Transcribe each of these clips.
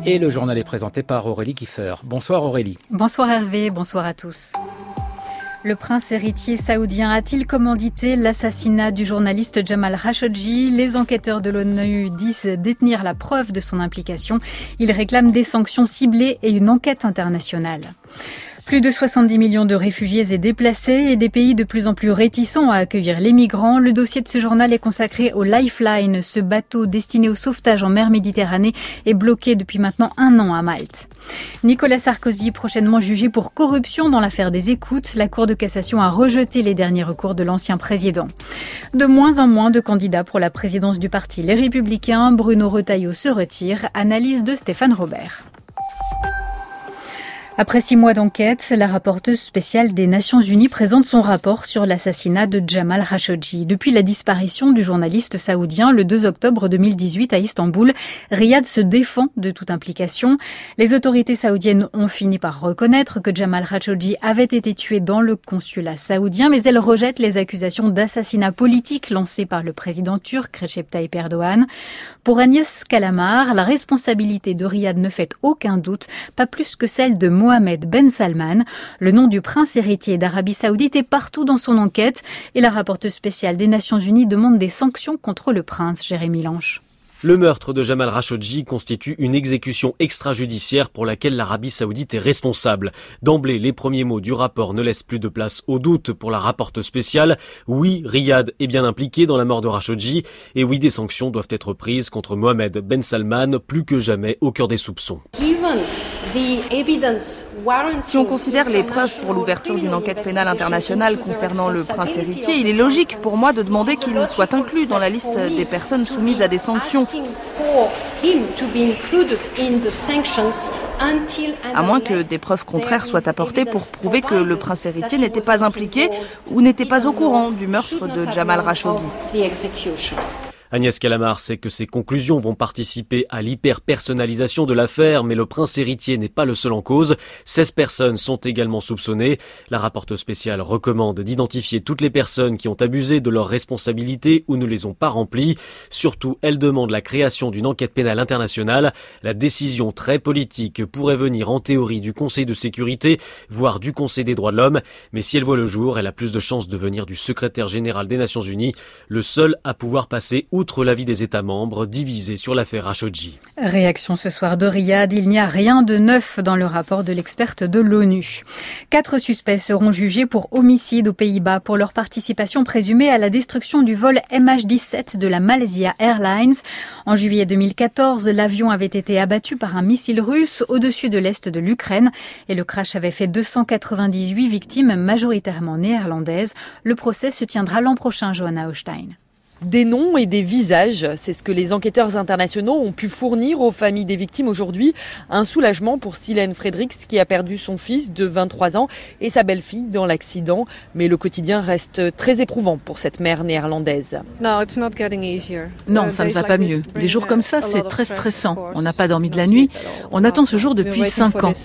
Et le journal est présenté par Aurélie Kiefer. Bonsoir Aurélie. Bonsoir Hervé, bonsoir à tous. Le prince héritier saoudien a-t-il commandité l'assassinat du journaliste Jamal Khashoggi ? Les enquêteurs de l'ONU disent détenir la preuve de son implication. Ils réclament des sanctions ciblées et une enquête internationale. Plus de 70 millions de réfugiés et déplacés et des pays de plus en plus réticents à accueillir les migrants. Le dossier de ce journal est consacré au Lifeline. Ce bateau destiné au sauvetage en mer Méditerranée est bloqué depuis maintenant 1 an à Malte. Nicolas Sarkozy, prochainement jugé pour corruption dans l'affaire des écoutes. La Cour de cassation a rejeté les derniers recours de l'ancien président. De moins en moins de candidats pour la présidence du parti Les Républicains. Bruno Retailleau se retire. Analyse de Stéphane Robert. Après 6 mois d'enquête, la rapporteuse spéciale des Nations Unies présente son rapport sur l'assassinat de Jamal Khashoggi. Depuis la disparition du journaliste saoudien le 2 octobre 2018 à Istanbul, Riyad se défend de toute implication. Les autorités saoudiennes ont fini par reconnaître que Jamal Khashoggi avait été tué dans le consulat saoudien, mais elles rejettent les accusations d'assassinat politique lancées par le président turc Recep Tayyip Erdogan. Pour Agnès Kalamar, la responsabilité de Riyad ne fait aucun doute, pas plus que celle de Mohamed Ben Salman. Le nom du prince héritier d'Arabie Saoudite est partout dans son enquête et la rapporteuse spéciale des Nations Unies demande des sanctions contre le prince. Jérémy Lange. Le meurtre de Jamal Khashoggi constitue une exécution extrajudiciaire pour laquelle l'Arabie Saoudite est responsable. D'emblée, les premiers mots du rapport ne laissent plus de place au doute pour la rapporteuse spéciale. Oui, Riyad est bien impliqué dans la mort de Khashoggi et oui, des sanctions doivent être prises contre Mohamed Ben Salman, plus que jamais au cœur des soupçons. Si on considère les preuves pour l'ouverture d'une enquête pénale internationale concernant le prince héritier, il est logique pour moi de demander qu'il soit inclus dans la liste des personnes soumises à des sanctions. À moins que des preuves contraires soient apportées pour prouver que le prince héritier n'était pas impliqué ou n'était pas au courant du meurtre de Jamal Khashoggi. Agnès Kalamar sait que ces conclusions vont participer à l'hyper-personnalisation de l'affaire, mais le prince héritier n'est pas le seul en cause. 16 personnes sont également soupçonnées. La rapporteure spéciale recommande d'identifier toutes les personnes qui ont abusé de leurs responsabilités ou ne les ont pas remplies. Surtout, elle demande la création d'une enquête pénale internationale. La décision très politique pourrait venir en théorie du Conseil de sécurité, voire du Conseil des droits de l'homme. Mais si elle voit le jour, elle a plus de chances de venir du secrétaire général des Nations Unies, le seul à pouvoir passer outre l'avis des États membres divisés sur l'affaire Khashoggi. Réaction ce soir de Riyad, il n'y a rien de neuf dans le rapport de l'experte de l'ONU. 4 suspects seront jugés pour homicide aux Pays-Bas pour leur participation présumée à la destruction du vol MH17 de la Malaysia Airlines. En juillet 2014, l'avion avait été abattu par un missile russe au-dessus de l'est de l'Ukraine et le crash avait fait 298 victimes majoritairement néerlandaises. Le procès se tiendra l'an prochain, Johanna Hochstein. Des noms et des visages, c'est ce que les enquêteurs internationaux ont pu fournir aux familles des victimes aujourd'hui. Un soulagement pour Silène Fredericks qui a perdu son fils de 23 ans et sa belle-fille dans l'accident. Mais le quotidien reste très éprouvant pour cette mère néerlandaise. Non, ça ne va pas mieux. Des jours comme ça, c'est très stressant. On n'a pas dormi de la nuit. On attend ce jour depuis 5 ans.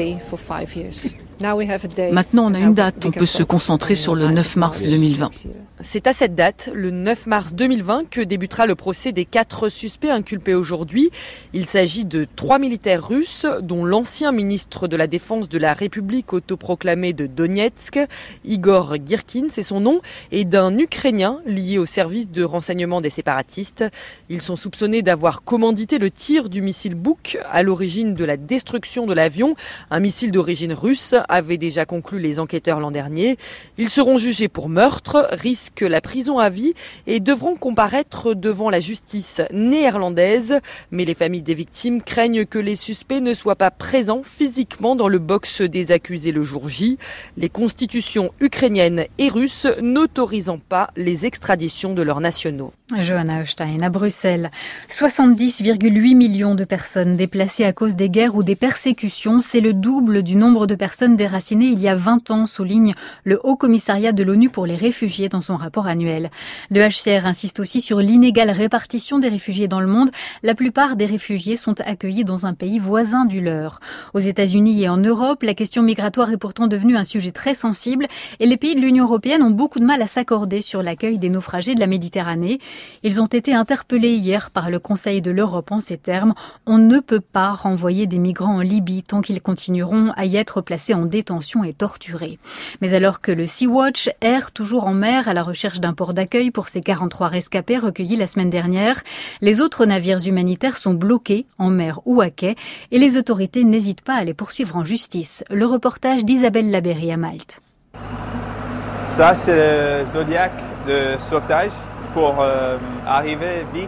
Maintenant, on a une date. On peut se concentrer sur le 9 mars 2020. C'est à cette date, le 9 mars 2020, que débutera le procès des 4 suspects inculpés aujourd'hui. Il s'agit de 3 militaires russes, dont l'ancien ministre de la Défense de la République autoproclamée de Donetsk, Igor Girkin, c'est son nom, et d'un Ukrainien lié au service de renseignement des séparatistes. Ils sont soupçonnés d'avoir commandité le tir du missile Buk à l'origine de la destruction de l'avion. Un missile d'origine russe avait déjà conclu les enquêteurs l'an dernier. Ils seront jugés pour meurtre, risquent la prison à vie et devront comparaître devant la justice néerlandaise. Mais les familles des victimes craignent que les suspects ne soient pas présents physiquement dans le box des accusés le jour J. Les constitutions ukrainiennes et russes n'autorisant pas les extraditions de leurs nationaux. Johanna Hochstein à Bruxelles. 70,8 millions de personnes déplacées à cause des guerres ou des persécutions. C'est le double du nombre de personnes déracinés il y a 20 ans, souligne le Haut Commissariat de l'ONU pour les réfugiés dans son rapport annuel. Le HCR insiste aussi sur l'inégale répartition des réfugiés dans le monde. La plupart des réfugiés sont accueillis dans un pays voisin du leur. Aux États-Unis et en Europe, la question migratoire est pourtant devenue un sujet très sensible et les pays de l'Union européenne ont beaucoup de mal à s'accorder sur l'accueil des naufragés de la Méditerranée. Ils ont été interpellés hier par le Conseil de l'Europe en ces termes. On ne peut pas renvoyer des migrants en Libye tant qu'ils continueront à y être placés en détention et torturés. Mais alors que le Sea-Watch erre toujours en mer à la recherche d'un port d'accueil pour ces 43 rescapés recueillis la semaine dernière, les autres navires humanitaires sont bloqués en mer ou à quai et les autorités n'hésitent pas à les poursuivre en justice. Le reportage d'Isabelle Labéry à Malte. Ça, c'est le Zodiac de sauvetage pour arriver vite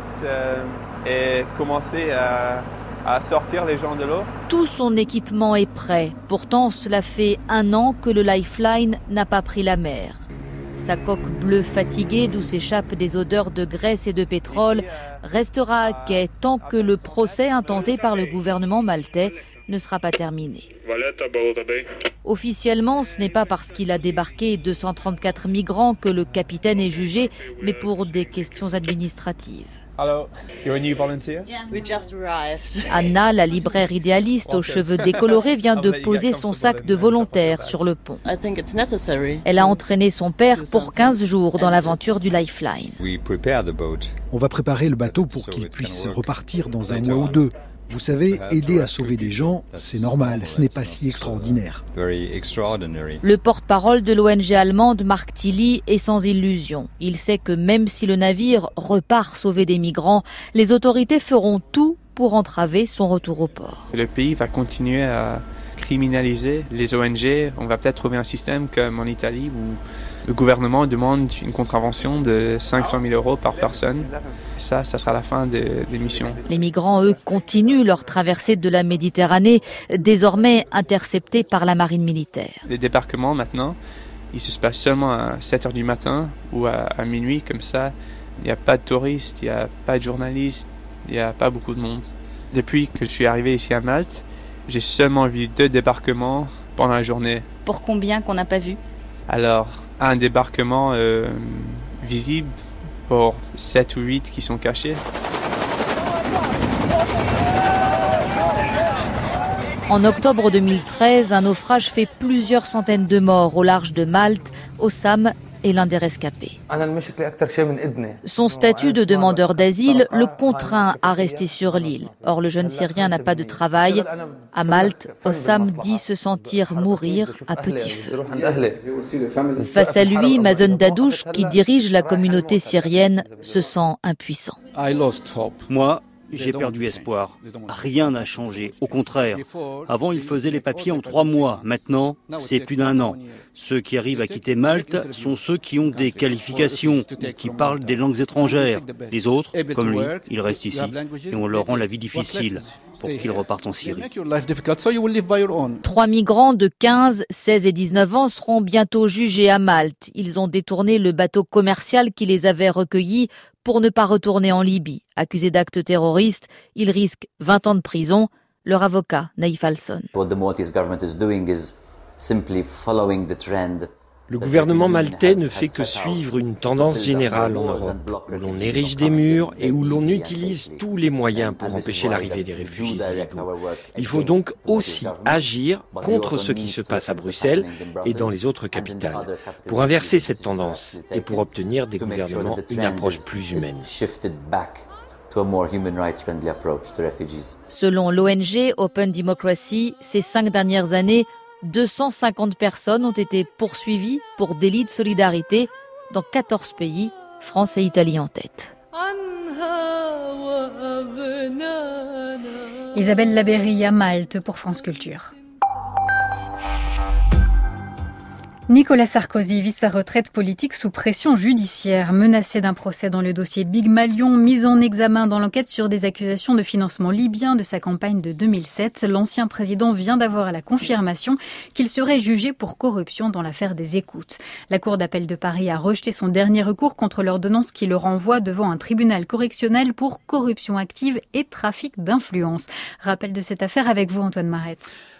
et commencer à sortir les gens de l'eau. Tout son équipement est prêt. Pourtant, cela fait 1 an que le Lifeline n'a pas pris la mer. Sa coque bleue fatiguée, d'où s'échappent des odeurs de graisse et de pétrole, restera à quai tant que le procès intenté par le gouvernement maltais ne sera pas terminé. Officiellement, ce n'est pas parce qu'il a débarqué 234 migrants que le capitaine est jugé, mais pour des questions administratives. Hello, you're a new volunteer? Anna, la libraire idéaliste aux cheveux décolorés, vient de poser son sac de volontaire sur le pont. Elle a entraîné son père pour 15 jours dans l'aventure du Lifeline. On va préparer le bateau pour qu'il puisse repartir dans 1 mois ou 2. Vous savez, aider à sauver des gens, c'est normal, ce n'est pas si extraordinaire. Le porte-parole de l'ONG allemande, Mark Tilly, est sans illusion. Il sait que même si le navire repart sauver des migrants, les autorités feront tout pour entraver son retour au port. Le pays va continuer à criminaliser les ONG. On va peut-être trouver un système comme en Italie où le gouvernement demande une contravention de 500 000 € par personne. Ça sera la fin des missions. Les migrants, eux, continuent leur traversée de la Méditerranée, désormais interceptés par la marine militaire. Les débarquements, maintenant, ils se passent seulement à 7 h du matin ou à minuit, comme ça. Il n'y a pas de touristes, il n'y a pas de journalistes, il n'y a pas beaucoup de monde. Depuis que je suis arrivé ici à Malte, j'ai seulement vu 2 débarquements pendant la journée. Pour combien qu'on n'a pas vu? Alors, un débarquement visible pour 7 ou 8 qui sont cachés. En octobre 2013, un naufrage fait plusieurs centaines de morts au large de Malte. Hossam est l'un des rescapés. Son statut de demandeur d'asile le contraint à rester sur l'île. Or, le jeune Syrien n'a pas de travail. À Malte, Hossam dit se sentir mourir à petit feu. Face à lui, Mazen Dadouche, qui dirige la communauté syrienne, se sent impuissant. Moi, j'ai perdu espoir. Rien n'a changé. Au contraire, avant, ils faisaient les papiers en 3 mois. Maintenant, c'est plus d'1 an. Ceux qui arrivent à quitter Malte sont ceux qui ont des qualifications, qui parlent des langues étrangères. Les autres, comme lui, ils restent ici et on leur rend la vie difficile pour qu'ils repartent en Syrie. 3 migrants de 15, 16 et 19 ans seront bientôt jugés à Malte. Ils ont détourné le bateau commercial qui les avait recueillis pour ne pas retourner en Libye. Accusés d'actes terroristes, ils risquent 20 ans de prison. Leur avocat, Naïf Alson. Le gouvernement maltais ne fait que suivre une tendance générale en Europe, où l'on érige des murs et où l'on utilise tous les moyens pour empêcher l'arrivée des réfugiés illégaux. Il faut donc aussi agir contre ce qui se passe à Bruxelles et dans les autres capitales, pour inverser cette tendance et pour obtenir des gouvernements une approche plus humaine. Selon l'ONG Open Democracy, ces 5 dernières années, 250 personnes ont été poursuivies pour délit de solidarité dans 14 pays, France et Italie en tête. Isabelle Labéry à Malte pour France Culture. Nicolas Sarkozy vit sa retraite politique sous pression judiciaire, menacé d'un procès dans le dossier Big Malion, mis en examen dans l'enquête sur des accusations de financement libyen de sa campagne de 2007. L'ancien président vient d'avoir la confirmation qu'il serait jugé pour corruption dans l'affaire des écoutes. La Cour d'appel de Paris a rejeté son dernier recours contre l'ordonnance qui le renvoie devant un tribunal correctionnel pour corruption active et trafic d'influence. Rappel de cette affaire avec vous, Antoine Marette.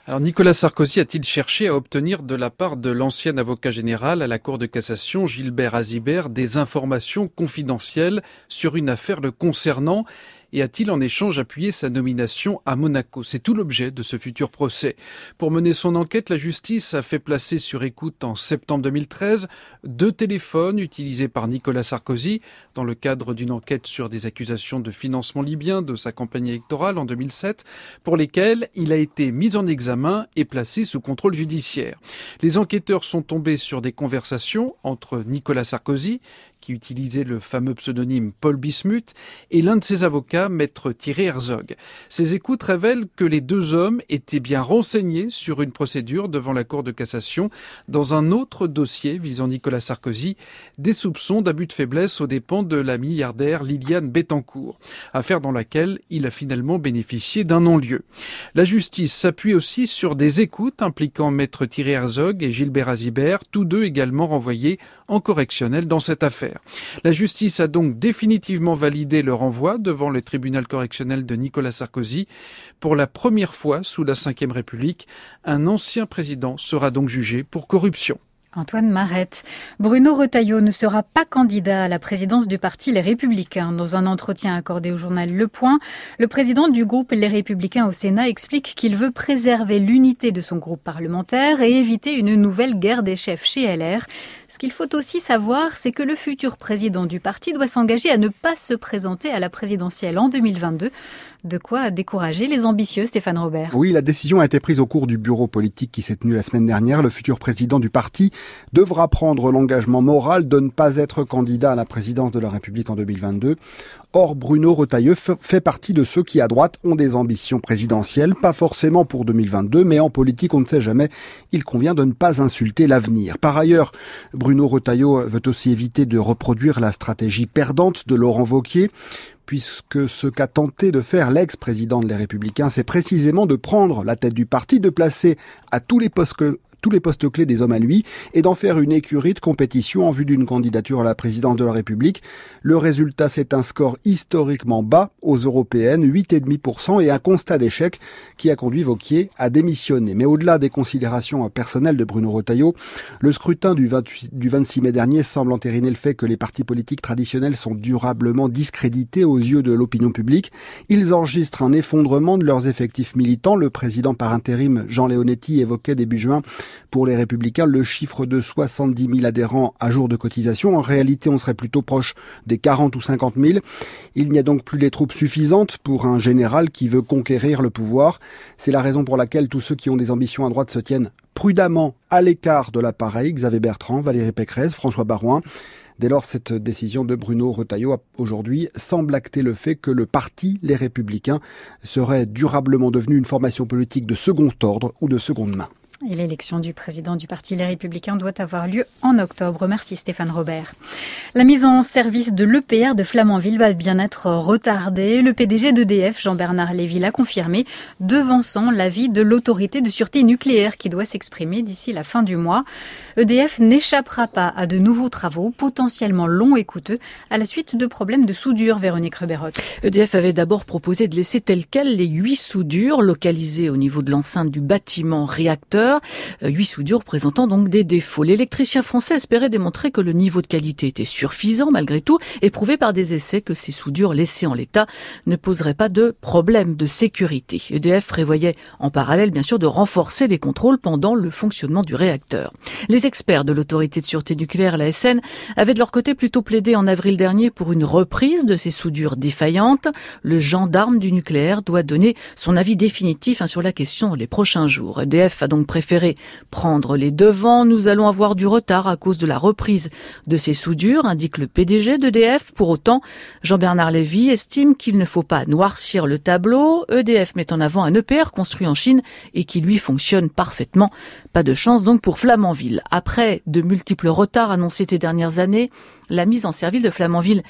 Alors Nicolas Sarkozy a-t-il cherché à obtenir de la part de l'ancien avocat général à la Cour de cassation, Gilbert Azibert, des informations confidentielles sur une affaire le concernant ? Et a-t-il en échange appuyé sa nomination à Monaco ? C'est tout l'objet de ce futur procès. Pour mener son enquête, la justice a fait placer sur écoute en septembre 2013 2 téléphones utilisés par Nicolas Sarkozy dans le cadre d'une enquête sur des accusations de financement libyen de sa campagne électorale en 2007, pour lesquels il a été mis en examen et placé sous contrôle judiciaire. Les enquêteurs sont tombés sur des conversations entre Nicolas Sarkozy, qui utilisait le fameux pseudonyme Paul Bismuth, et l'un de ses avocats, maître Thierry Herzog. Ces écoutes révèlent que les 2 hommes étaient bien renseignés sur une procédure devant la Cour de cassation dans un autre dossier visant Nicolas Sarkozy, des soupçons d'abus de faiblesse aux dépens de la milliardaire Liliane Bettencourt, affaire dans laquelle il a finalement bénéficié d'un non-lieu. La justice s'appuie aussi sur des écoutes impliquant maître Thierry Herzog et Gilbert Azibert, tous 2 également renvoyés en correctionnel dans cette affaire. La justice a donc définitivement validé le renvoi devant le tribunal correctionnel de Nicolas Sarkozy. Pour la première fois sous la Ve République, un ancien président sera donc jugé pour corruption. Antoine Marette. Bruno Retailleau ne sera pas candidat à la présidence du parti Les Républicains. Dans un entretien accordé au journal Le Point, le président du groupe Les Républicains au Sénat explique qu'il veut préserver l'unité de son groupe parlementaire et éviter une nouvelle guerre des chefs chez LR. Ce qu'il faut aussi savoir, c'est que le futur président du parti doit s'engager à ne pas se présenter à la présidentielle en 2022. De quoi décourager les ambitieux, Stéphane Robert. Oui, la décision a été prise au cours du bureau politique qui s'est tenu la semaine dernière. Le futur président du parti devra prendre l'engagement moral de ne pas être candidat à la présidence de la République en 2022. Or, Bruno Retailleau fait partie de ceux qui, à droite, ont des ambitions présidentielles, pas forcément pour 2022, mais en politique, on ne sait jamais. Il convient de ne pas insulter l'avenir. Par ailleurs, Bruno Retailleau veut aussi éviter de reproduire la stratégie perdante de Laurent Wauquiez, puisque ce qu'a tenté de faire l'ex-président de Les Républicains, c'est précisément de prendre la tête du parti, de placer à tous les postes clés des hommes à lui et d'en faire une écurie de compétition en vue d'une candidature à la présidence de la République. Le résultat, c'est un score historiquement bas aux européennes, 8,5%, et un constat d'échec qui a conduit Wauquiez à démissionner. Mais au-delà des considérations personnelles de Bruno Retailleau, le scrutin du 26 mai dernier semble entériner le fait que les partis politiques traditionnels sont durablement discrédités aux yeux de l'opinion publique. Ils enregistrent un effondrement de leurs effectifs militants. Le président par intérim, Jean Leonetti, évoquait début juin pour les Républicains le chiffre de 70 000 adhérents à jour de cotisation. En réalité, on serait plutôt proche des 40 ou 50 000. Il n'y a donc plus les troupes suffisantes pour un général qui veut conquérir le pouvoir. C'est la raison pour laquelle tous ceux qui ont des ambitions à droite se tiennent prudemment à l'écart de l'appareil. Xavier Bertrand, Valérie Pécresse, François Baroin. Dès lors, cette décision de Bruno Retailleau aujourd'hui semble acter le fait que le parti Les Républicains serait durablement devenu une formation politique de second ordre ou de seconde main. Et l'élection du président du parti Les Républicains doit avoir lieu en octobre. Merci Stéphane Robert. La mise en service de l'EPR de Flamanville va bien être retardée. Le PDG d'EDF, Jean-Bernard Lévy, l'a confirmé, devançant l'avis de l'autorité de sûreté nucléaire qui doit s'exprimer d'ici la fin du mois. EDF n'échappera pas à de nouveaux travaux potentiellement longs et coûteux à la suite de problèmes de soudure, Véronique Reberotte. EDF avait d'abord proposé de laisser telles quelles les 8 soudures localisées au niveau de l'enceinte du bâtiment réacteur. 8 soudures présentant donc des défauts. L'électricien français espérait démontrer que le niveau de qualité était suffisant malgré tout et prouver par des essais que ces soudures laissées en l'état ne poseraient pas de problème de sécurité. EDF prévoyait en parallèle bien sûr de renforcer les contrôles pendant le fonctionnement du réacteur. Les experts de l'autorité de sûreté nucléaire, l'ASN, avaient de leur côté plutôt plaidé en avril dernier pour une reprise de ces soudures défaillantes. Le gendarme du nucléaire doit donner son avis définitif sur la question dans les prochains jours. EDF a donc préféré prendre les devants. Nous allons avoir du retard à cause de la reprise de ces soudures, indique le PDG d'EDF. Pour autant, Jean-Bernard Lévy estime qu'il ne faut pas noircir le tableau. EDF met en avant un EPR construit en Chine et qui lui fonctionne parfaitement. Pas de chance donc pour Flamanville. Après de multiples retards annoncés ces dernières années, la mise en service de Flamanville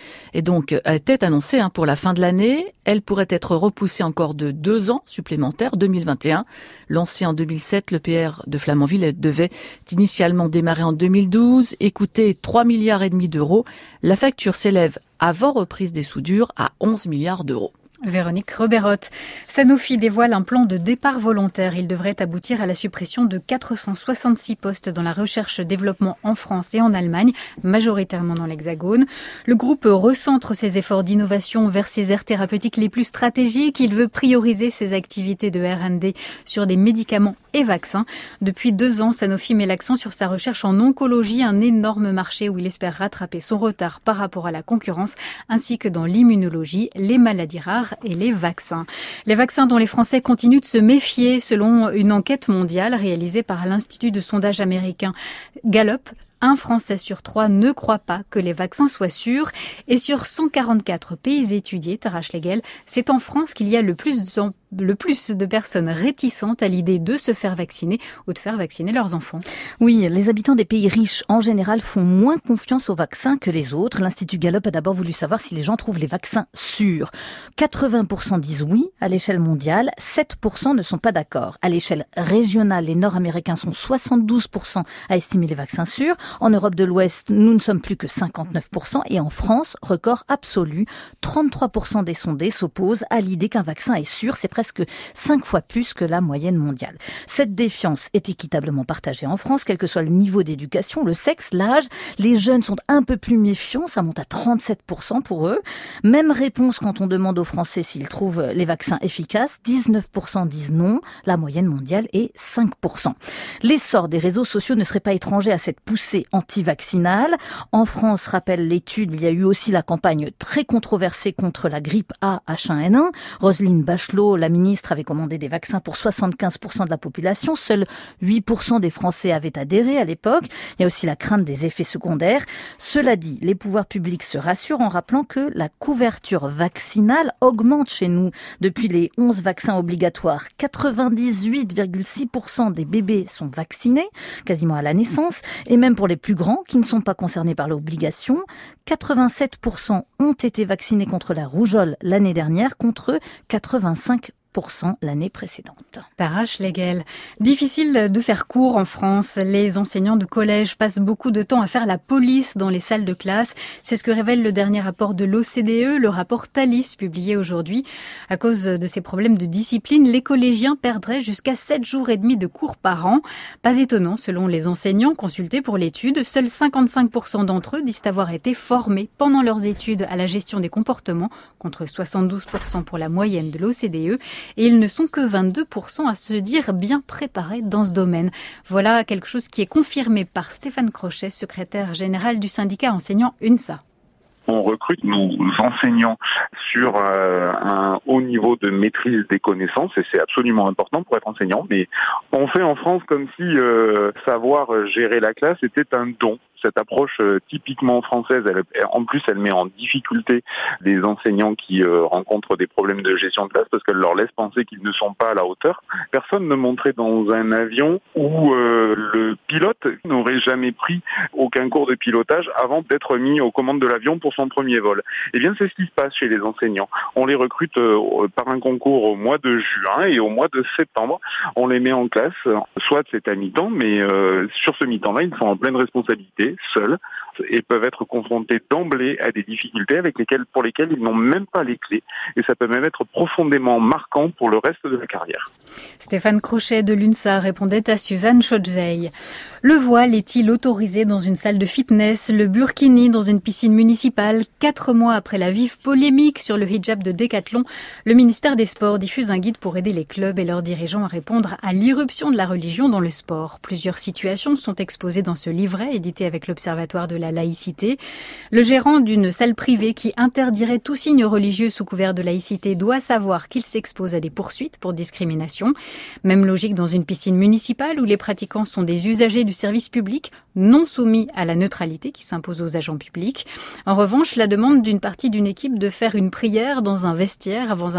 était annoncée pour la fin de l'année. Elle pourrait être repoussée encore de 2 ans supplémentaires, 2021. Lancé en 2007, l'EPR de Flamanville devait initialement démarrer en 2012 et coûter 3,5 milliards d'euros. La facture s'élève, avant reprise des soudures, à 11 milliards d'euros. Véronique Reberotte. Sanofi dévoile un plan de départ volontaire. Il devrait aboutir à la suppression de 466 postes dans la recherche-développement en France et en Allemagne, majoritairement dans l'Hexagone. Le groupe recentre ses efforts d'innovation vers ses aires thérapeutiques les plus stratégiques. Il veut prioriser ses activités de R&D sur des médicaments et vaccins. Depuis 2 ans, Sanofi met l'accent sur sa recherche en oncologie, un énorme marché où il espère rattraper son retard par rapport à la concurrence, ainsi que dans l'immunologie, les maladies rares et les vaccins. Les vaccins dont les Français continuent de se méfier selon une enquête mondiale réalisée par l'Institut de sondage américain Gallup. 1 Français sur 3 ne croit pas que les vaccins soient sûrs. Et sur 144 pays étudiés, Tara Schlegel, c'est en France qu'il y a le plus de personnes réticentes à l'idée de se faire vacciner ou de faire vacciner leurs enfants. Oui, les habitants des pays riches, en général, font moins confiance aux vaccins que les autres. L'Institut Gallup a d'abord voulu savoir si les gens trouvent les vaccins sûrs. 80% disent oui à l'échelle mondiale, 7% ne sont pas d'accord. À l'échelle régionale, les Nord-Américains sont 72% à estimer les vaccins sûrs. En Europe de l'Ouest, nous ne sommes plus que 59%. Et en France, record absolu, 33% des sondés s'opposent à l'idée qu'un vaccin est sûr. C'est presque 5 fois plus que la moyenne mondiale. Cette défiance est équitablement partagée en France, quel que soit le niveau d'éducation, le sexe, l'âge. Les jeunes sont un peu plus méfiants, ça monte à 37% pour eux. Même réponse quand on demande aux Français s'ils trouvent les vaccins efficaces. 19% disent non, la moyenne mondiale est 5%. L'essor des réseaux sociaux ne serait pas étranger à cette poussée anti-vaccinale. En France, rappelle l'étude, il y a eu aussi la campagne très controversée contre la grippe A H1N1. Roselyne Bachelot, la ministre, avait commandé des vaccins pour 75% de la population. Seuls 8% des Français avaient adhéré à l'époque. Il y a aussi la crainte des effets secondaires. Cela dit, les pouvoirs publics se rassurent en rappelant que la couverture vaccinale augmente chez nous. Depuis les 11 vaccins obligatoires, 98,6% des bébés sont vaccinés, quasiment à la naissance. Et même pour les plus grands qui ne sont pas concernés par l'obligation, 87% ont été vaccinés contre la rougeole l'année dernière contre 85% l'année précédente. Tara Schlegel. Difficile de faire cours en France. Les enseignants de collège passent beaucoup de temps à faire la police dans les salles de classe. C'est ce que révèle le dernier rapport de l'OCDE, le rapport Thalys, publié aujourd'hui. À cause de ces problèmes de discipline, les collégiens perdraient jusqu'à 7 jours et demi de cours par an. Pas étonnant, selon les enseignants consultés pour l'étude, seuls 55% d'entre eux disent avoir été formés pendant leurs études à la gestion des comportements, contre 72% pour la moyenne de l'OCDE. Et ils ne sont que 22% à se dire bien préparés dans ce domaine. Voilà quelque chose qui est confirmé par Stéphane Crochet, secrétaire général du syndicat enseignant UNSA. On recrute nos enseignants sur un haut niveau de maîtrise des connaissances et c'est absolument important pour être enseignant. Mais on fait en France comme si savoir gérer la classe était un don. Cette approche typiquement française, elle met en difficulté les enseignants qui rencontrent des problèmes de gestion de classe parce qu'elle leur laisse penser qu'ils ne sont pas à la hauteur. Personne ne monterait dans un avion où le pilote n'aurait jamais pris aucun cours de pilotage avant d'être mis aux commandes de l'avion pour son premier vol. Eh bien, c'est ce qui se passe chez les enseignants. On les recrute par un concours au mois de juin et au mois de septembre, on les met en classe. Soit c'est à mi-temps, mais sur ce mi-temps-là, ils sont en pleine responsabilité, seuls, et peuvent être confrontés d'emblée à des difficultés pour lesquelles ils n'ont même pas les clés. Et ça peut même être profondément marquant pour le reste de la carrière. Stéphane Crochet de l'UNSA répondait à Suzanne Chodzey. Le voile est-il autorisé dans une salle de fitness? Le burkini dans une piscine municipale? 4 mois après la vive polémique sur le hijab de Décathlon, le ministère des Sports diffuse un guide pour aider les clubs et leurs dirigeants à répondre à l'irruption de la religion dans le sport. Plusieurs situations sont exposées dans ce livret édité avec l'Observatoire de la laïcité. Le gérant d'une salle privée qui interdirait tout signe religieux sous couvert de laïcité doit savoir qu'il s'expose à des poursuites pour discrimination. Même logique dans une piscine municipale où les pratiquants sont des usagers du service public non soumis à la neutralité qui s'impose aux agents publics. En revanche, la demande d'une partie d'une équipe de faire une prière dans un vestiaire avant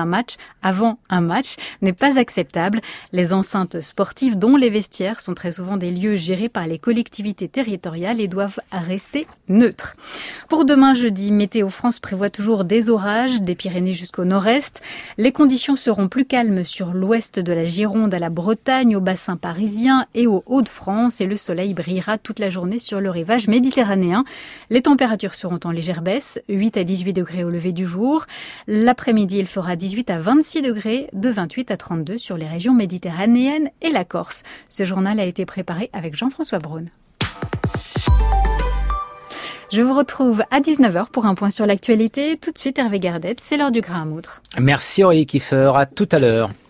un match n'est pas acceptable. Les enceintes sportives, dont les vestiaires, sont très souvent des lieux gérés par les collectivités territoriales et doivent rester neutres. Pour demain jeudi, Météo France prévoit toujours des orages, des Pyrénées jusqu'au nord-est. Les conditions seront plus calmes sur l'ouest de la Gironde à la Bretagne, au bassin parisien et aux Hauts-de-France et le soleil brillera toute la la journée sur le rivage méditerranéen. Les températures seront en légère baisse, 8 à 18 degrés au lever du jour. L'après-midi, il fera 18 à 26 degrés, de 28 à 32 sur les régions méditerranéennes et la Corse. Ce journal a été préparé avec Jean-François Braun. Je vous retrouve à 19h pour un point sur l'actualité. Tout de suite, Hervé Gardette, c'est l'heure du grain à moudre. Merci Aurélie Kiefer, à tout à l'heure.